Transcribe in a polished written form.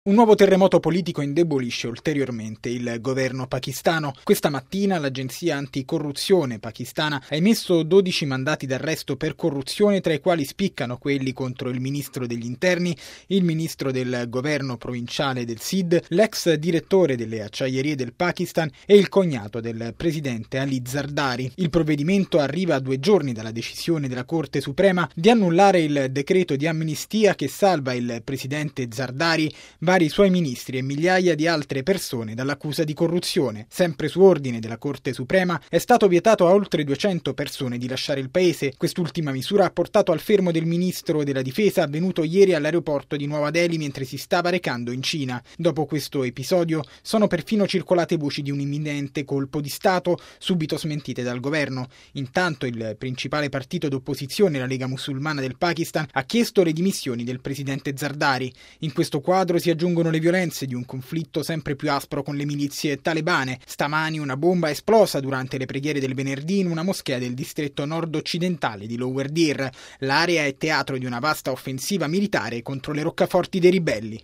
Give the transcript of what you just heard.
Un nuovo terremoto politico indebolisce ulteriormente il governo pakistano. Questa mattina l'agenzia anticorruzione pakistana ha emesso 12 mandati d'arresto per corruzione, tra i quali spiccano quelli contro il ministro degli interni, il ministro del governo provinciale del Sindh, l'ex direttore delle acciaierie del Pakistan e il cognato del presidente Ali Zardari. Il provvedimento arriva a 2 giorni dalla decisione della Corte Suprema di annullare il decreto di amnistia che salva il presidente Zardari, vari suoi ministri e migliaia di altre persone dall'accusa di corruzione. Sempre su ordine della Corte Suprema è stato vietato a oltre 200 persone di lasciare il paese. Quest'ultima misura ha portato al fermo del ministro della difesa avvenuto ieri all'aeroporto di Nuova Delhi mentre si stava recando in Cina. Dopo questo episodio sono perfino circolate voci di un imminente colpo di Stato, subito smentite dal governo. Intanto il principale partito d'opposizione, la Lega Musulmana del Pakistan, ha chiesto le dimissioni del presidente Zardari. In questo quadro si aggiungono le violenze di un conflitto sempre più aspro con le milizie talebane. Stamani una bomba è esplosa durante le preghiere del venerdì in una moschea del distretto nord-occidentale di Lower Dir. L'area è teatro di una vasta offensiva militare contro le roccaforti dei ribelli.